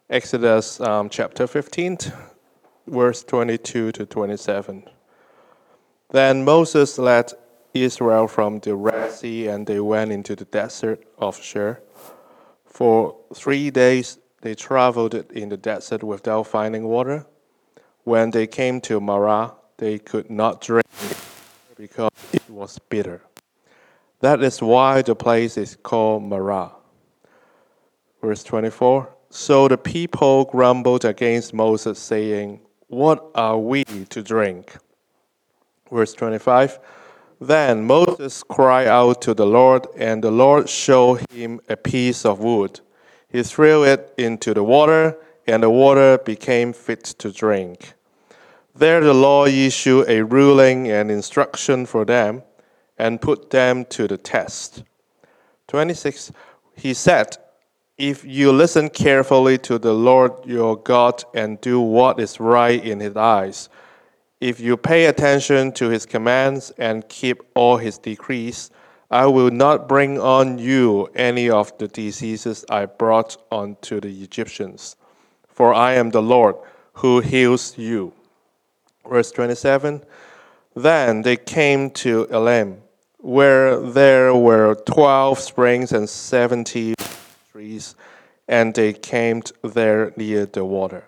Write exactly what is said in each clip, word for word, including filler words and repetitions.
Exodus um, chapter fifteen, verse twenty-two to twenty-seven. Then Moses led Israel from the Red Sea, and they went into the desert of Shur. For three days they traveled in the desert without finding water. When they came to Marah, they could not drink because it was bitter. That is why the place is called Marah. Verse twenty-four. So the people grumbled against Moses, saying, "What are we to drink?" Verse twenty-five. Then Moses cried out to the Lord, and the Lord showed him a piece of wood. He threw it into the water, and the water became fit to drink. There the Lord issued a ruling and instruction for them, and put them to the test. twenty-six. He said, "If you listen carefully to the Lord your God and do what is right in his eyes, if you pay attention to his commands and keep all his decrees, I will not bring on you any of the diseases I brought on to the Egyptians, for I am the Lord who heals you." Verse twenty-seven. Then they came to Elim, where there were twelve springs and seventy trees, and they camped there near the water.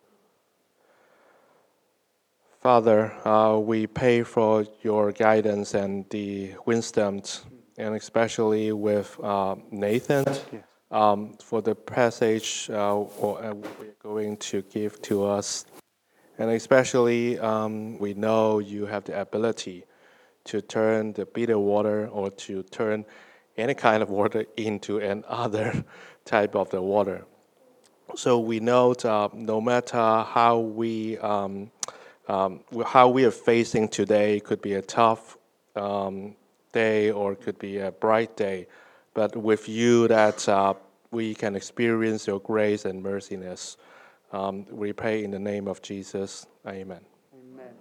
Father, uh, we pray for your guidance and the wisdom, and especially with uh, Nathan, yes. um, for the passage uh, or, uh, we're going to give to us. And especially, um, we know you have the ability to turn the bitter water or to turn any kind of water into another type of the water. So we know that no matter how we um, um, how we are facing today, it could be a tough um, day or it could be a bright day, but with you that uh, we can experience your grace and merciness. Um, we pray in the name of Jesus. Amen. Amen.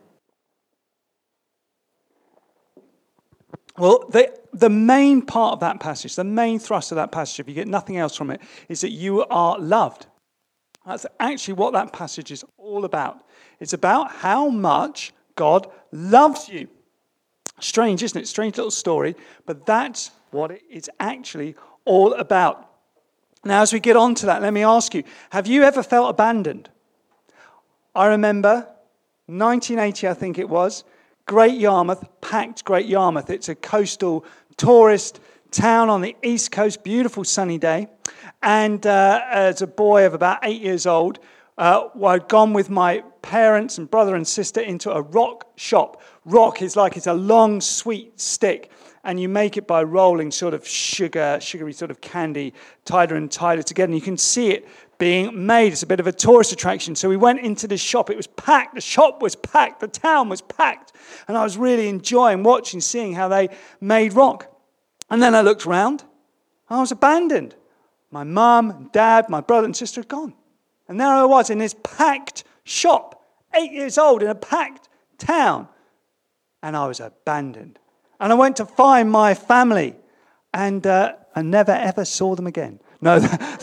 Well, the, the main part of that passage, the main thrust of that passage, if you get nothing else from it, is that you are loved. That's actually what that passage is all about. It's about how much God loves you. Strange, isn't it? Strange little story, but that's what it is actually all about. Now, as we get on to that, let me ask you, have you ever felt abandoned? I remember nineteen eighty, I think it was, Great Yarmouth, packed Great Yarmouth. It's a coastal tourist town on the east coast, beautiful sunny day. And uh, as a boy of about eight years old, uh, I'd gone with my parents and brother and sister into a rock shop. Rock is like it's a long, sweet stick. And you make it by rolling sort of sugar, sugary sort of candy, tighter and tighter together. And you can see it being made. It's a bit of a tourist attraction. So we went into this shop. It was packed. The shop was packed. The town was packed. And I was really enjoying watching, seeing how they made rock. And then I looked around. I was abandoned. My mum, dad, my brother and sister had gone. And there I was in this packed shop, eight years old in a packed town. And I was abandoned. And I went to find my family, and uh, I never ever saw them again. No,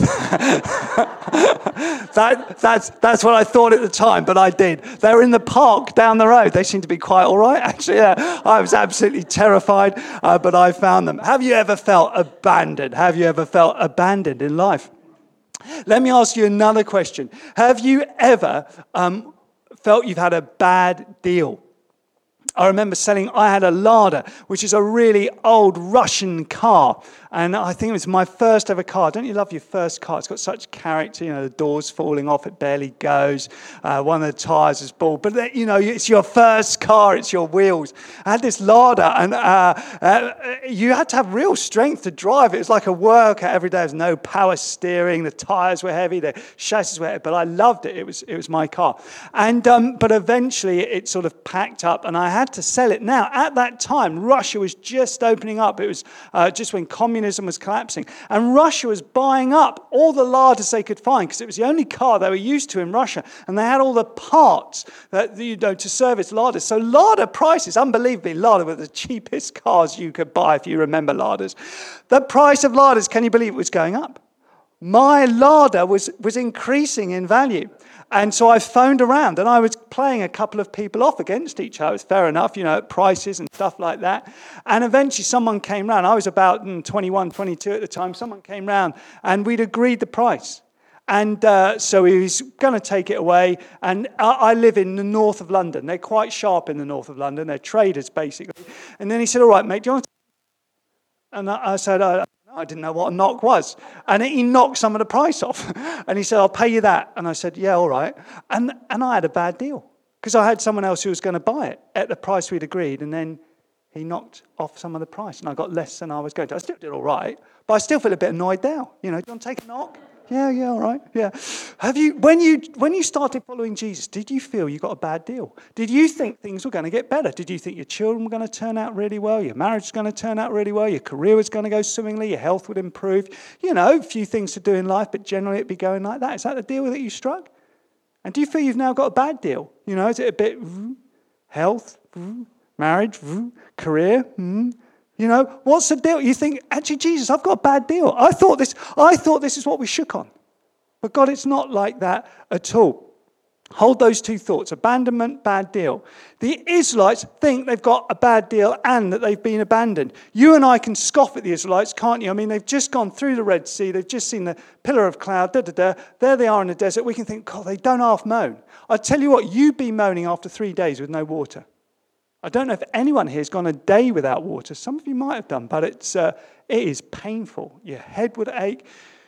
that, that's that's what I thought at the time, but I did. They were in the park down the road. They seemed to be quite all right, actually. Yeah, I was absolutely terrified, uh, but I found them. Have you ever felt abandoned? Have you ever felt abandoned in life? Let me ask you another question. Have you ever um, felt you've had a bad deal? I remember selling, I had a Lada, which is a really old Russian car. And I think it was my first ever car. Don't you love your first car? It's got such character. You know, the door's falling off. It barely goes. Uh, one of the tyres is bald. But, you know, it's your first car. It's your wheels. I had this Lada, and uh, uh, you had to have real strength to drive it. It was like a workout every day. There was no power steering. The tyres were heavy. The chassis were heavy. But I loved it. It was it was my car. And um, But eventually it sort of packed up, and I had to sell it. Now, at that time, Russia was just opening up. It was uh, just when communism was collapsing. And Russia was buying up all the Ladas they could find, because it was the only car they were used to in Russia. And they had all the parts that, you know, to service Ladas. So Lada prices, unbelievably, Lada were the cheapest cars you could buy, if you remember Ladas. The price of Ladas, can you believe it was going up? my larder was, was increasing in value. And so I phoned around and I was playing a couple of people off against each other. It's fair enough, you know, at prices and stuff like that. And eventually someone came round. I was about mm, twenty-one, twenty-two at the time. Someone came round and we'd agreed the price. And uh, so he was going to take it away. And I, I live in the north of London. They're quite sharp in the north of London. They're traders, basically. And then he said, all right, mate, do you want to... And I, I said, I, I didn't know what a knock was. And he knocked some of the price off. And he said, I'll pay you that. And I said, yeah, all right. And, and I had a bad deal because I had someone else who was going to buy it at the price we'd agreed. And then he knocked off some of the price. And I got less than I was going to. I still did all right. But I still feel a bit annoyed now. You know, do you want to take a knock? Yeah, yeah, all right, yeah. Have you, when you when you started following Jesus, did you feel you got a bad deal? Did you think things were going to get better? Did you think your children were going to turn out really well? Your marriage was going to turn out really well? Your career was going to go swimmingly? Your health would improve? You know, a few things to do in life, but generally it'd be going like that. Is that the deal that you struck? And do you feel you've now got a bad deal? You know, is it a bit health, marriage, career? You know, what's the deal? You think, actually, Jesus, I've got a bad deal. I thought this, I thought this is what we shook on. But God, it's not like that at all. Hold those two thoughts, abandonment, bad deal. The Israelites think they've got a bad deal and that they've been abandoned. You and I can scoff at the Israelites, can't you? I mean, they've just gone through the Red Sea. They've just seen the pillar of cloud, da-da-da. There they are in the desert. We can think, God, they don't half moan. I tell you what, you'd be moaning after three days with no water. I don't know if anyone here has gone a day without water. Some of you might have done, but it's uh, it is painful. Your head would ache.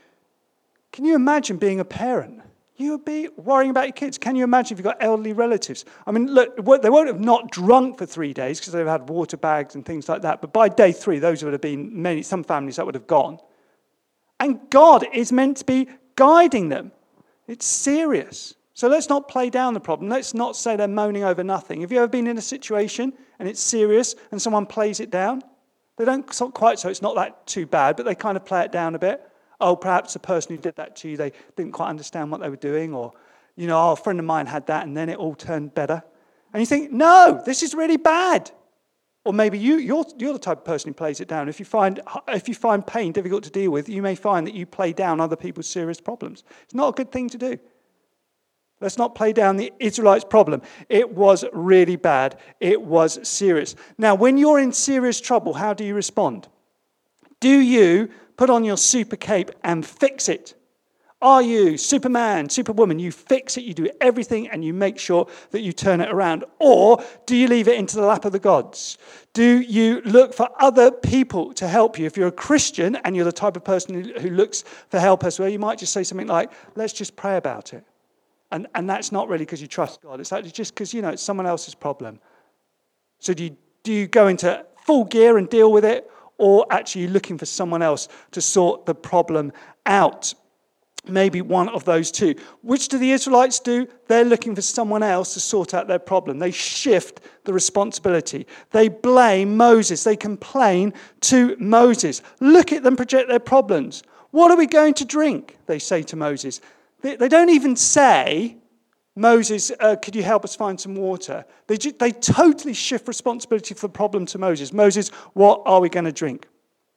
Can you imagine being a parent? You would be worrying about your kids. Can you imagine if you've got elderly relatives? I mean, look, they won't have not drunk for three days because they've had water bags and things like that. But by day three, those would have been many, some families that would have gone. And God is meant to be guiding them. It's serious. So let's not play down the problem. Let's not say they're moaning over nothing. Have you ever been in a situation and it's serious and someone plays it down? They don't quite so it's not that too bad, but they kind of play it down a bit. Oh, perhaps the person who did that to you, they didn't quite understand what they were doing. Or, you know, oh, a friend of mine had that and then it all turned better. And you think, no, this is really bad. Or maybe you, you're, you're the type of person who plays it down. If you find if you find pain difficult to deal with, you may find that you play down other people's serious problems. It's not a good thing to do. Let's not play down the Israelites' problem. It was really bad. It was serious. Now, when you're in serious trouble, how do you respond? Do you put on your super cape and fix it? Are you Superman, Superwoman? You fix it, you do everything, and you make sure that you turn it around. Or do you leave it into the lap of the gods? Do you look for other people to help you? If you're a Christian and you're the type of person who, who looks for help as well, you might just say something like, let's just pray about it. And, and that's not really because you trust God. It's actually just because, you know, it's someone else's problem. So do you, do you go into full gear and deal with it? Or actually you're looking for someone else to sort the problem out? Maybe one of those two. Which do the Israelites do? They're looking for someone else to sort out their problem. They shift the responsibility. They blame Moses. They complain to Moses. Look at them project their problems. What are we going to drink? They say to Moses. They, they don't even say, Moses, uh, could you help us find some water? They, ju- they totally shift responsibility for the problem to Moses. Moses, what are we going to drink?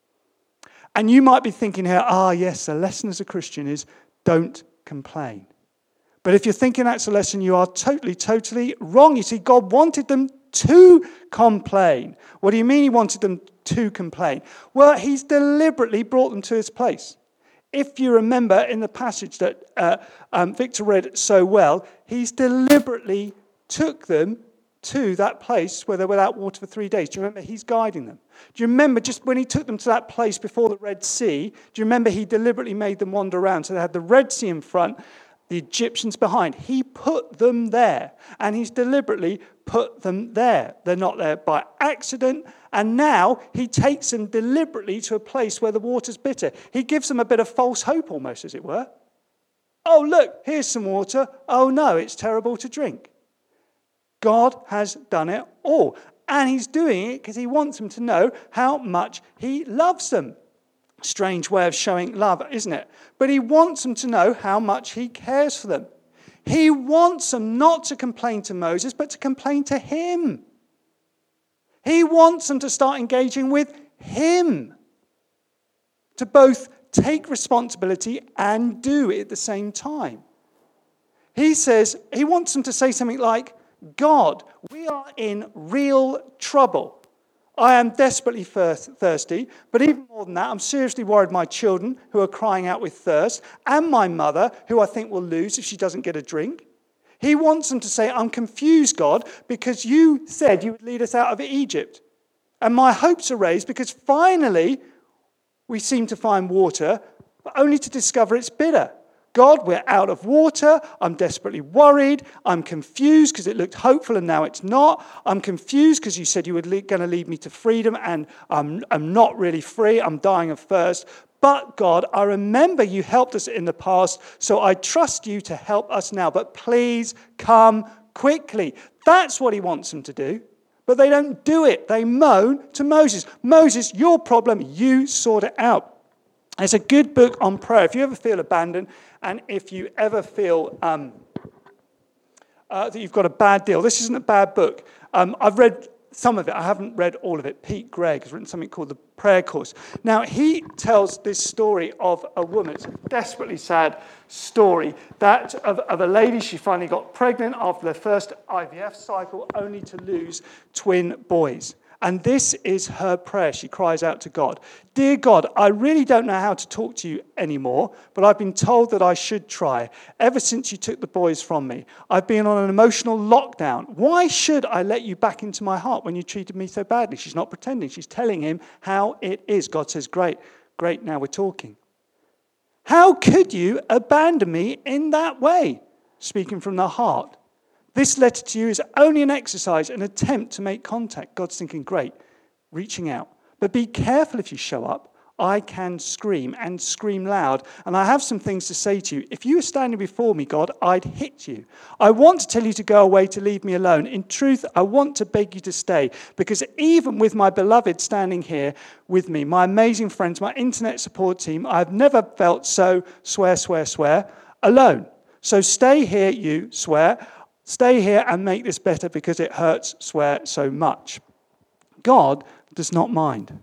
And you might be thinking here, ah, yes, the lesson as a Christian is don't complain. But if you're thinking that's a lesson, you are totally, totally wrong. You see, God wanted them to complain. What do you mean he wanted them to complain? Well, he's deliberately brought them to this place. If you remember in the passage that uh, um, Victor read so well, he's deliberately took them to that place where they're without water for three days. Do you remember he's guiding them? Do you remember just when he took them to that place before the Red Sea, do you remember he deliberately made them wander around? So they had the Red Sea in front, the Egyptians behind. He put them there, and he's deliberately put them there. They're not there by accident, and now he takes them deliberately to a place where the water's bitter. He gives them a bit of false hope almost, as it were. Oh, look, here's some water. Oh, no, it's terrible to drink. God has done it all. And he's doing it because he wants them to know how much he loves them. Strange way of showing love, isn't it? But he wants them to know how much he cares for them. He wants them not to complain to Moses, but to complain to him. He wants them to start engaging with him. To both take responsibility and do it at the same time. He says, he wants them to say something like, God, we are in real trouble. I am desperately thirsty, but even more than that, I'm seriously worried my children who are crying out with thirst, and my mother, who I think will lose if she doesn't get a drink. He wants them to say, I'm confused, God, because you said you would lead us out of Egypt. And my hopes are raised because finally we seem to find water, but only to discover it's bitter. God, we're out of water. I'm desperately worried. I'm confused because it looked hopeful and now it's not. I'm confused because you said you were le- going to lead me to freedom and I'm, I'm not really free. I'm dying of thirst. But God, I remember you helped us in the past, so I trust you to help us now. But please come quickly. That's what he wants them to do. But they don't do it. They moan to Moses. Moses, your problem, you sort it out. It's a good book on prayer. If you ever feel abandoned and if you ever feel um, uh, that you've got a bad deal, this isn't a bad book. Um, I've read some of it. I haven't read all of it. Pete Gregg has written something called The Prayer Course. Now, he tells this story of a woman. It's a desperately sad story that of, of a lady. She finally got pregnant after their first I V F cycle, only to lose twin boys. And this is her prayer. She cries out to God. Dear God, I really don't know how to talk to you anymore, but I've been told that I should try. Ever since you took the boys from me, I've been on an emotional lockdown. Why should I let you back into my heart when you treated me so badly? She's not pretending. She's telling him how it is. God says, great, great, now we're talking. How could you abandon me in that way? Speaking from the heart. This letter to you is only an exercise, an attempt to make contact. God's thinking, great, reaching out. But be careful if you show up. I can scream and scream loud. And I have some things to say to you. If you were standing before me, God, I'd hit you. I want to tell you to go away, to leave me alone. In truth, I want to beg you to stay. Because even with my beloved standing here with me, my amazing friends, my internet support team, I've never felt so, swear, swear, swear, alone. So stay here, you, swear. Stay here and make this better because it hurts, swear, so much. God does not mind.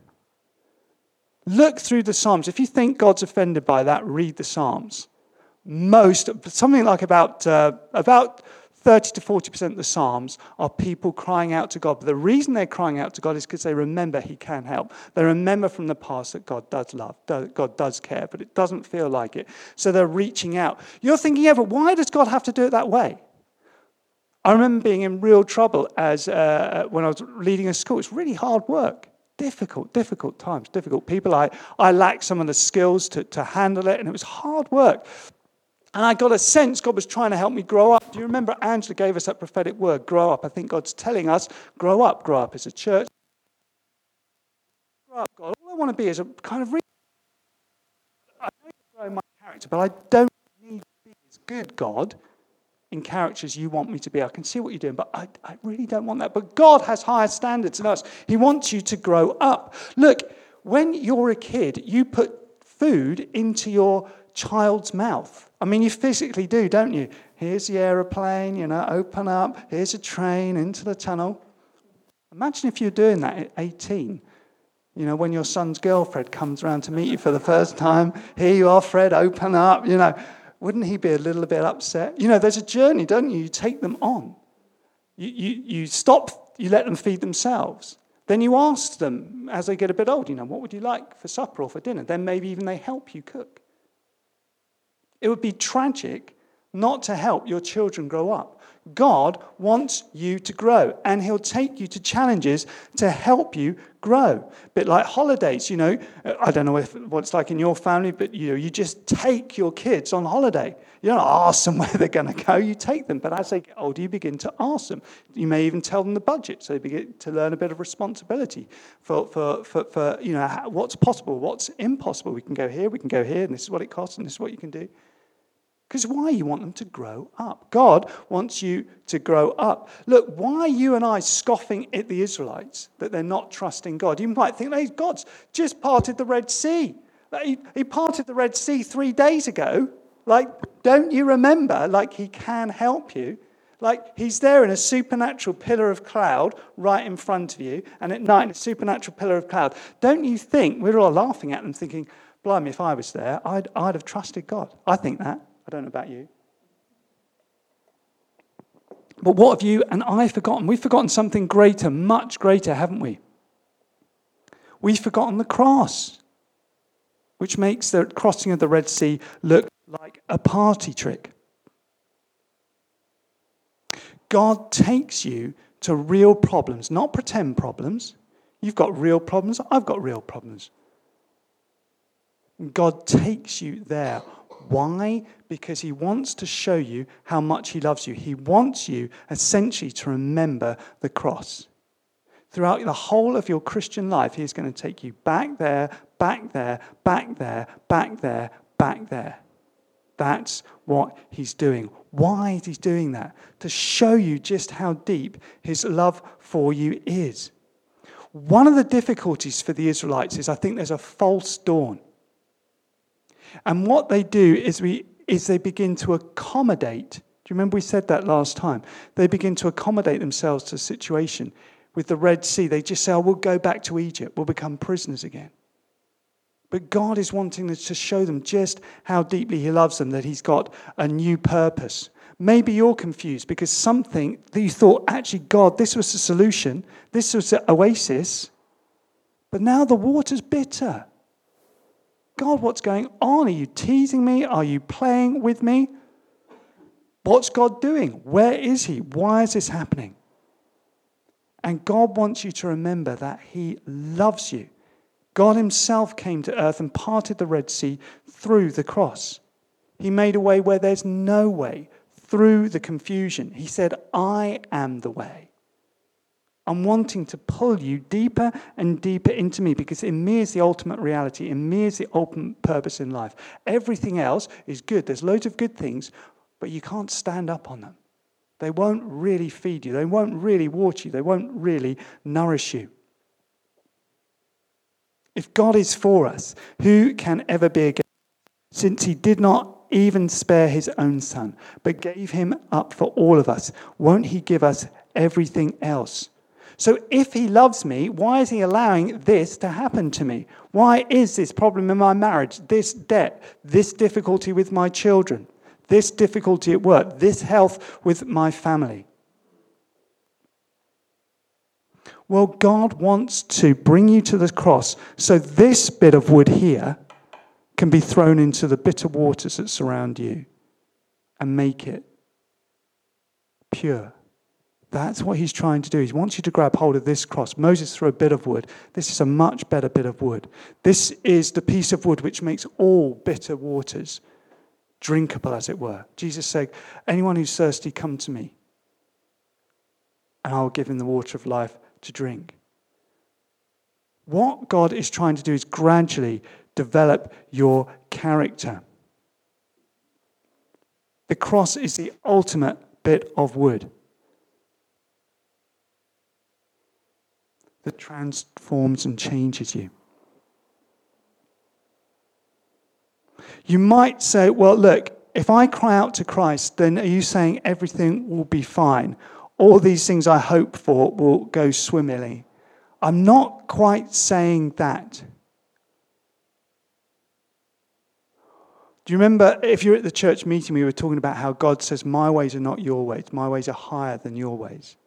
Look through the Psalms. If you think God's offended by that, read the Psalms. Most, something like about uh, about thirty to forty percent of the Psalms are people crying out to God. But the reason they're crying out to God is because they remember he can help. They remember from the past that God does love, God does care, but it doesn't feel like it. So they're reaching out. You're thinking, yeah, but why does God have to do it that way? I remember being in real trouble as uh, when I was leading a school. It's really hard work. Difficult, difficult times, difficult people. I, I lacked some of the skills to, to handle it, and it was hard work. And I got a sense God was trying to help me grow up. Do you remember Angela gave us that prophetic word, grow up? I think God's telling us, grow up, grow up as a church. Grow up, God. All I want to be is a kind of... Re- I know you're growing my character, but I don't need to be as good, God, in characters you want me to be. I can see what you're doing, but I, I really don't want that. But God has higher standards than us. He wants you to grow up. Look, when you're a kid, you put food into your child's mouth. I mean, you physically do, don't you? Here's the aeroplane, you know, open up. Here's a train into the tunnel. Imagine if you're doing that at eighteen. You know, when your son's girlfriend comes around to meet you for the first time. Here you are, Fred, open up, you know. Wouldn't he be a little bit upset? You know, there's a journey, don't you? You take them on. You, you, you stop, you let them feed themselves. Then you ask them, as they get a bit old, you know, what would you like for supper or for dinner? Then maybe even they help you cook. It would be tragic not to help your children grow up. God wants you to grow, and he'll take you to challenges to help you grow. A bit like holidays, you know. I don't know if, what it's like in your family, but you know, you just take your kids on holiday. You don't ask them where they're going to go, you take them. But as they get older, you begin to ask them. You may even tell them the budget, so they begin to learn a bit of responsibility for, for, for, for you know, what's possible, what's impossible. We can go here, we can go here, and this is what it costs, and this is what you can do. Because why? You want them to grow up. God wants you to grow up. Look, why are you and I scoffing at the Israelites that they're not trusting God? You might think, hey, God's just parted the Red Sea. He, he parted the Red Sea three days ago. Like, don't you remember? Like, he can help you. Like, he's there in a supernatural pillar of cloud right in front of you, and at night in a supernatural pillar of cloud. Don't you think, we're all laughing at them thinking, blimey, if I was there, I'd, I'd have trusted God. I think that. I don't know about you. But what have you and I forgotten? We've forgotten something greater, much greater, haven't we? We've forgotten the cross, which makes the crossing of the Red Sea look like a party trick. God takes you to real problems, not pretend problems. You've got real problems, I've got real problems. God takes you there. Why? Because he wants to show you how much he loves you. He wants you essentially to remember the cross. Throughout the whole of your Christian life, he's going to take you back there, back there, back there, back there, back there. That's what he's doing. Why is he doing that? To show you just how deep his love for you is. One of the difficulties for the Israelites is I think there's a false dawn. And what they do is we is they begin to accommodate. Do you remember we said that last time? They begin to accommodate themselves to a situation. With the Red Sea, they just say, oh, we'll go back to Egypt. We'll become prisoners again. But God is wanting to show them just how deeply he loves them, that he's got a new purpose. Maybe you're confused because something that you thought, actually, God, this was the solution. This was the oasis. But now the water's bitter. God, what's going on? Are you teasing me? Are you playing with me? What's God doing? Where is he? Why is this happening? And God wants you to remember that he loves you. God himself came to earth and parted the Red Sea through the cross. He made a way where there's no way, through the confusion. He said, I am the way. I'm wanting to pull you deeper and deeper into me because in me is the ultimate reality. In me is the ultimate purpose in life. Everything else is good. There's loads of good things, but you can't stand up on them. They won't really feed you. They won't really water you. They won't really nourish you. If God is for us, who can ever be against us? Since he did not even spare his own son, but gave him up for all of us, won't he give us everything else? So if he loves me, why is he allowing this to happen to me? Why is this problem in my marriage, this debt, this difficulty with my children, this difficulty at work, this health with my family? Well, God wants to bring you to the cross so this bit of wood here can be thrown into the bitter waters that surround you and make it pure. That's what he's trying to do. He wants you to grab hold of this cross. Moses threw a bit of wood. This is a much better bit of wood. This is the piece of wood which makes all bitter waters drinkable, as it were. Jesus said, anyone who's thirsty, come to me, and I will give him the water of life to drink. What God is trying to do is gradually develop your character. The cross is the ultimate bit of wood that transforms and changes you. You might say, well, look, if I cry out to Christ, then are you saying everything will be fine? All these things I hope for will go swimmingly. I'm not quite saying that. Do you remember, if you're at the church meeting, we were talking about how God says, my ways are not your ways. My ways are higher than your ways.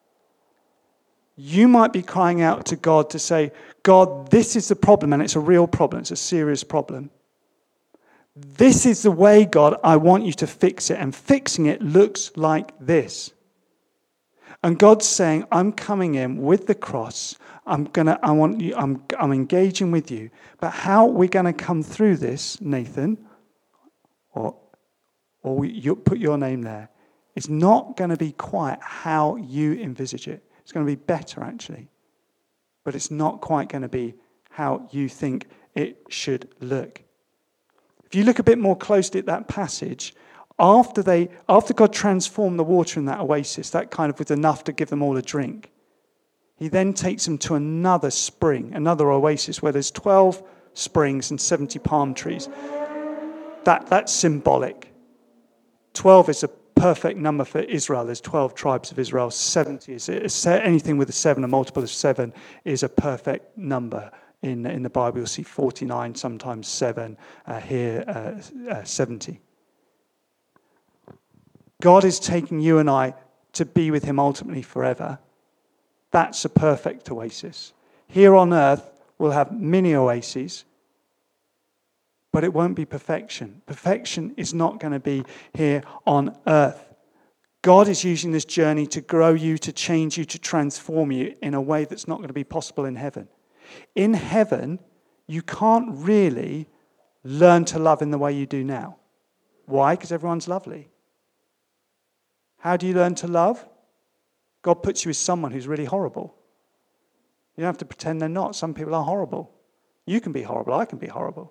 You might be crying out to God to say, God, this is the problem, and it's a real problem. It's a serious problem. This is the way, God, I want you to fix it. And fixing it looks like this. And God's saying, I'm coming in with the cross. I'm gonna, I want you, I'm, I'm engaging with you. But how we're going to come through this, Nathan, or, or we, you put your name there, is not going to be quite how you envisage it. It's going to be better, actually. But it's not quite going to be how you think it should look. If you look a bit more closely at that passage, after they, after God transformed the water in that oasis, that kind of was enough to give them all a drink, he then takes them to another spring, another oasis, where there's twelve springs and seventy palm trees. That, that's symbolic. twelve is a perfect number for Israel. There's twelve tribes of Israel. seventy is anything with a seven, a multiple of seven, is a perfect number in, in the Bible. You'll see forty-nine, sometimes seven, uh, here uh, uh, seventy. God is taking you and I to be with him ultimately forever. That's a perfect oasis. Here on earth, we'll have many oases, but it won't be perfection. Perfection is not going to be here on earth. God is using this journey to grow you, to change you, to transform you in a way that's not going to be possible in heaven. In heaven, you can't really learn to love in the way you do now. Why? Because everyone's lovely. How do you learn to love? God puts you with someone who's really horrible. You don't have to pretend they're not. Some people are horrible. You can be horrible. I can be horrible.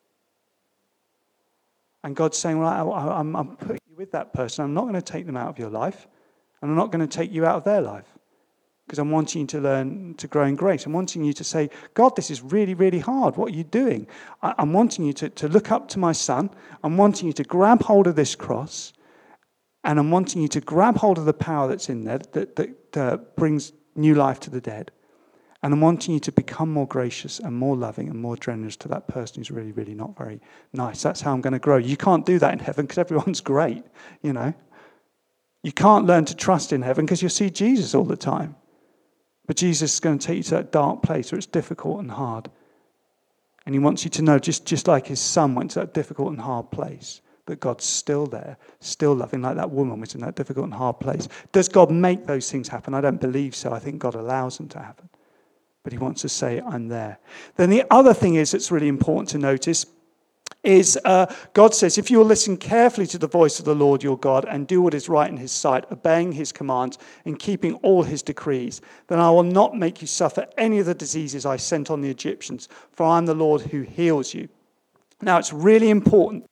And God's saying, well, I, I'm, I'm putting you with that person. I'm not going to take them out of your life. And I'm not going to take you out of their life. Because I'm wanting you to learn to grow in grace. I'm wanting you to say, God, this is really, really hard. What are you doing? I, I'm wanting you to, to look up to my son. I'm wanting you to grab hold of this cross. And I'm wanting you to grab hold of the power that's in there that, that uh, brings new life to the dead. And I'm wanting you to become more gracious and more loving and more generous to that person who's really, really not very nice. That's how I'm going to grow. You can't do that in heaven because everyone's great, you know. You can't learn to trust in heaven because you'll see Jesus all the time. But Jesus is going to take you to that dark place where it's difficult and hard. And he wants you to know, just, just like his son went to that difficult and hard place, that God's still there, still loving, like that woman was in that difficult and hard place. Does God make those things happen? I don't believe so. I think God allows them to happen. But he wants to say, I'm there. Then the other thing is that's really important to notice is uh, God says, if you will listen carefully to the voice of the Lord your God and do what is right in his sight, obeying his commands and keeping all his decrees, then I will not make you suffer any of the diseases I sent on the Egyptians, for I am the Lord who heals you. Now, it's really important.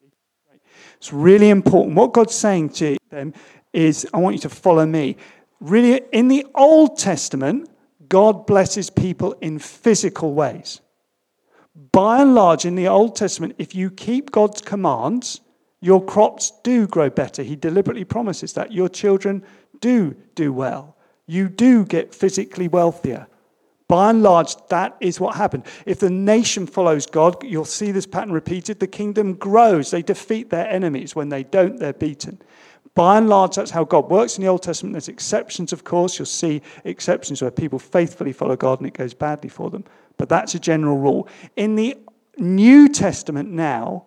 It's really important. What God's saying to them is, I want you to follow me. Really, in the Old Testament, God blesses people in physical ways. By and large, in the Old Testament, if you keep God's commands, your crops do grow better. He deliberately promises that. Your children do do well. You do get physically wealthier. By and large, that is what happened. If the nation follows God, you'll see this pattern repeated. The kingdom grows. They defeat their enemies. When they don't, they're beaten. By and large, that's how God works in the Old Testament. There's exceptions, of course. You'll see exceptions where people faithfully follow God and it goes badly for them. But that's a general rule. In the New Testament now,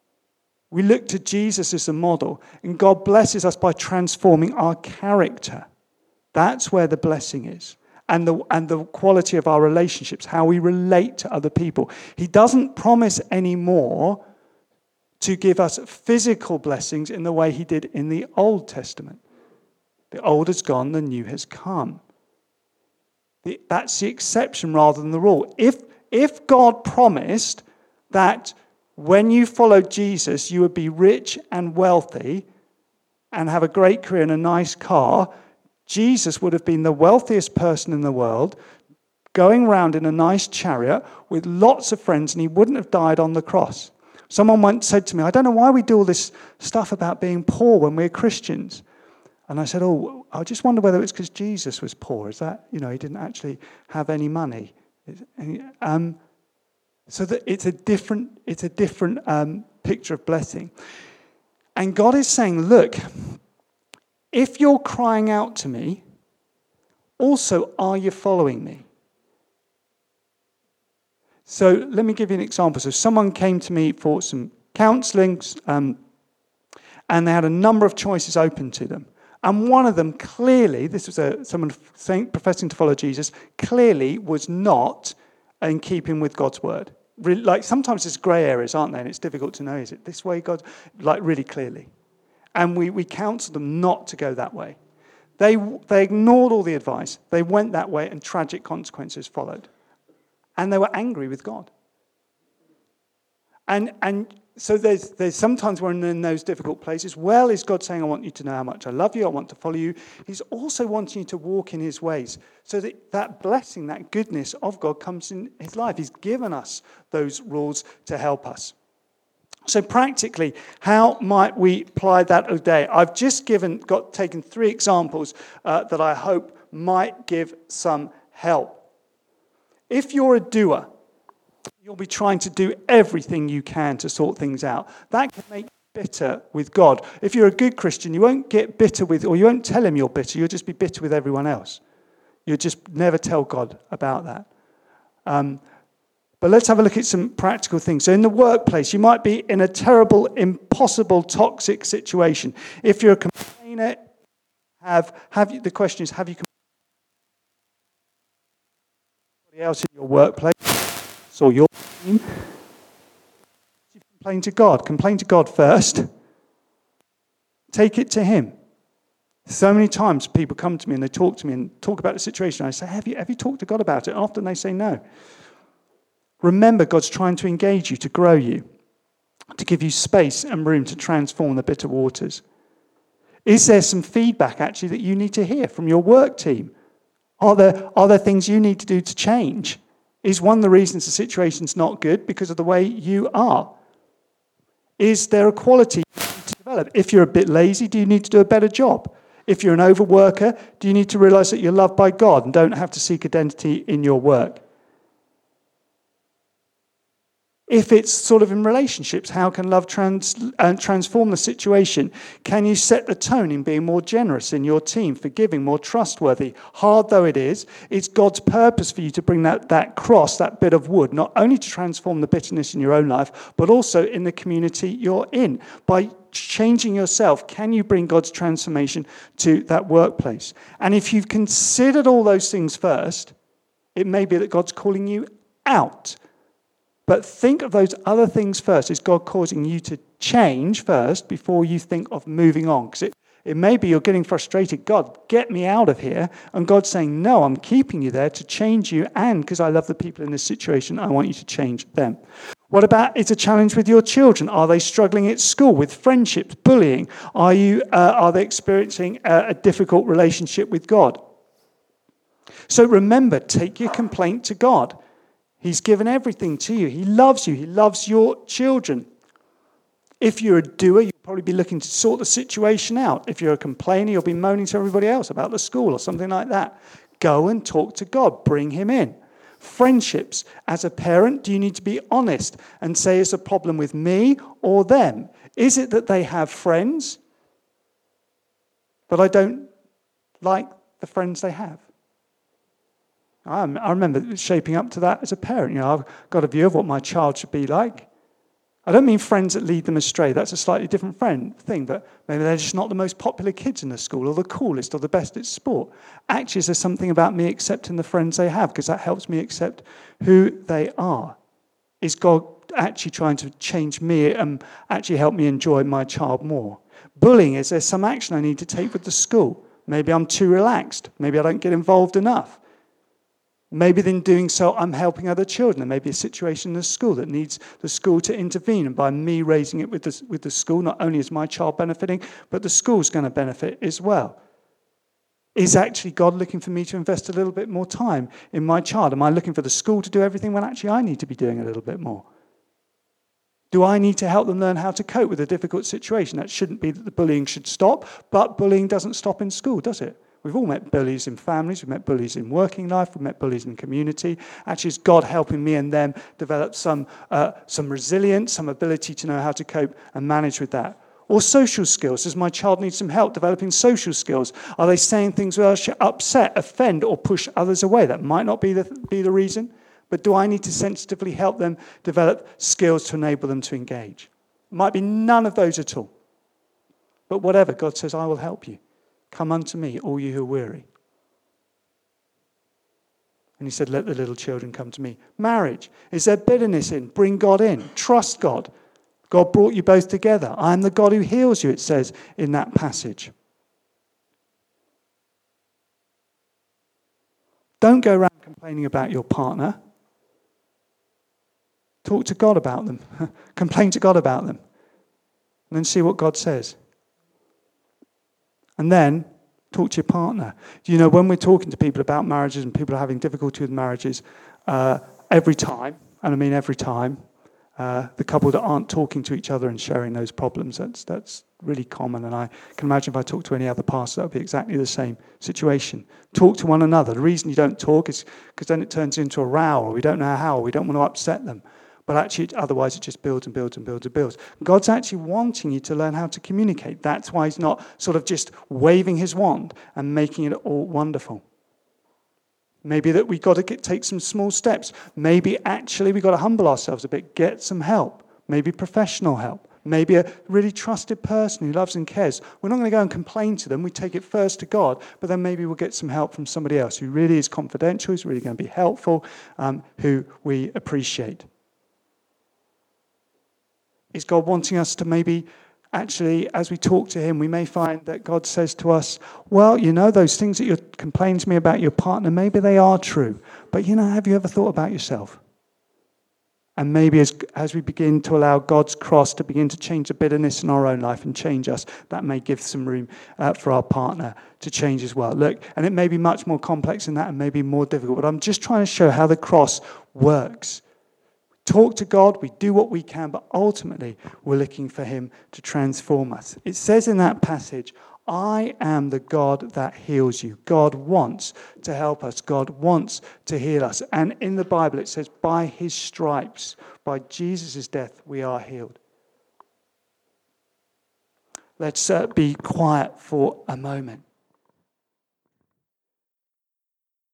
we look to Jesus as the model. And God blesses us by transforming our character. That's where the blessing is. And the, and the quality of our relationships, how we relate to other people. He doesn't promise anymore to give us physical blessings in the way he did in the Old Testament. The old has gone, the new has come. The, that's the exception rather than the rule. If, if God promised that when you followed Jesus, you would be rich and wealthy and have a great career and a nice car, Jesus would have been the wealthiest person in the world, going around in a nice chariot with lots of friends, and he wouldn't have died on the cross. Someone once said to me, I don't know why we do all this stuff about being poor when we're Christians. And I said, oh, I just wonder whether it's because Jesus was poor. Is that, you know, he didn't actually have any money. Um, so that it's a different, it's a different um, picture of blessing. And God is saying, look, if you're crying out to me, also are you following me? So let me give you an example. So someone came to me for some counselling, um, and they had a number of choices open to them. And one of them clearly, this was a, someone saying, professing to follow Jesus, clearly was not in keeping with God's word. Really, like sometimes there's grey areas, aren't there? And it's difficult to know, is it this way, God? Like really clearly. And we, we counselled them not to go that way. They, they ignored all the advice. They went that way and tragic consequences followed. And they were angry with God. And and so there's there's sometimes we're in those difficult places. Well, is God saying, I want you to know how much I love you, I want to follow you. He's also wanting you to walk in his ways. So that that blessing, that goodness of God comes in his life. He's given us those rules to help us. So practically, how might we apply that today? I've just given, got taken three examples uh, that I hope might give some help. If you're a doer, You'll be trying to do everything you can to sort things out. That can make you bitter with God. If you're a good Christian, you won't get bitter with, or you won't tell him you're bitter. You'll just be bitter with everyone else. You'll just never tell God about that. Um, but let's have a look at some practical things. So in the workplace, you might be in a terrible, impossible, toxic situation. If you're a complainer, have have you, the question is, have you complained to anybody else in your workplace? Or your team, you complain to God. Complain to God first. Take it to him. So many times people come to me and they talk to me and talk about the situation. I say, have you, have you talked to God about it? And often they say no. Remember, God's trying to engage you, to grow you, to give you space and room to transform the bitter waters. Is there some feedback actually that you need to hear from your work team? Are there, are there things you need to do to change? Is one of the reasons the situation's not good because of the way you are? Is there a quality you need to develop? If you're a bit lazy, do you need to do a better job? If you're an overworker, do you need to realize that you're loved by God and don't have to seek identity in your work? If it's sort of in relationships, how can love trans, uh, transform the situation? Can you set the tone in being more generous in your team, forgiving, more trustworthy? Hard though it is, it's God's purpose for you to bring that, that cross, that bit of wood, not only to transform the bitterness in your own life, but also in the community you're in. By changing yourself, can you bring God's transformation to that workplace? And if you've considered all those things first, it may be that God's calling you out. But think of those other things first. Is God causing you to change first before you think of moving on? Because it, it may be you're getting frustrated. God, get me out of here. And God's saying, no, I'm keeping you there to change you. And because I love the people in this situation, I want you to change them. What about it's a challenge with your children? Are they struggling at school with friendships, bullying? Are you? Uh, are they experiencing a, a difficult relationship with God? So remember, take your complaint to God. He's given everything to you. He loves you. He loves your children. If you're a doer, you'll probably be looking to sort the situation out. If you're a complainer, you'll be moaning to everybody else about the school or something like that. Go and talk to God. Bring him in. Friendships. As a parent, do you need to be honest and say it's a problem with me or them? Is it that they have friends, but I don't like the friends they have? I remember shaping up to that as a parent. You know, I've got a view of what my child should be like. I don't mean friends that lead them astray. That's a slightly different friend thing, but maybe they're just not the most popular kids in the school or the coolest or the best at sport. Actually, is there something about me accepting the friends they have because that helps me accept who they are? Is God actually trying to change me and actually help me enjoy my child more? Bullying, is there some action I need to take with the school? Maybe I'm too relaxed. Maybe I don't get involved enough. Maybe in doing so, I'm helping other children. There may be a situation in the school that needs the school to intervene. And by me raising it with the, with the school, not only is my child benefiting, but the school's going to benefit as well. Is actually God looking for me to invest a little bit more time in my child? Am I looking for the school to do everything when actually I need to be doing a little bit more? Do I need to help them learn how to cope with a difficult situation? That shouldn't be that the bullying should stop, but bullying doesn't stop in school, does it? We've all met bullies in families, we've met bullies in working life, we've met bullies in community. Actually, is God helping me and them develop some uh, some resilience, some ability to know how to cope and manage with that? Or social skills. Does my child need some help developing social skills? Are they saying things that will upset, offend, or push others away? That might not be the, be the reason. But do I need to sensitively help them develop skills to enable them to engage? It might be none of those at all. But whatever, God says, I will help you. Come unto me, all you who are weary. And he said, let the little children come to me. Marriage. Is there bitterness in? Bring God in. Trust God. God brought you both together. I am the God who heals you, it says in that passage. Don't go around complaining about your partner. Talk to God about them. Complain to God about them. And then see what God says. And then talk to your partner. Do you know, when we're talking to people about marriages and people are having difficulty with marriages, uh, every time, and I mean every time, uh, the couple that aren't talking to each other and sharing those problems. That's that's really common, and I can imagine if I talk to any other pastor, that would be exactly the same situation. Talk to one another. The reason you don't talk is because then it turns into a row, or we don't know how, or we don't want to upset them. But actually, otherwise it just builds and builds and builds and builds. God's actually wanting you to learn how to communicate. That's why he's not sort of just waving his wand and making it all wonderful. Maybe that we've got to get, take some small steps. Maybe actually we've got to humble ourselves a bit, get some help. Maybe professional help. Maybe a really trusted person who loves and cares. We're not going to go and complain to them. We take it first to God, but then maybe we'll get some help from somebody else who really is confidential, who's really going to be helpful, um, who we appreciate. Is God wanting us to maybe, actually, as we talk to him, we may find that God says to us, well, you know, those things that you're complaining to me about your partner, maybe they are true. But, you know, have you ever thought about yourself? And maybe as as we begin to allow God's cross to begin to change the bitterness in our own life and change us, that may give some room uh, for our partner to change as well. Look, and it may be much more complex than that and maybe more difficult, but I'm just trying to show how the cross works. Talk to God, we do what we can, but ultimately we're looking for him to transform us. It says in that passage, I am the God that heals you. God wants to help us. God wants to heal us. And in the Bible it says, by his stripes, by Jesus' death, we are healed. Let's uh, be quiet for a moment.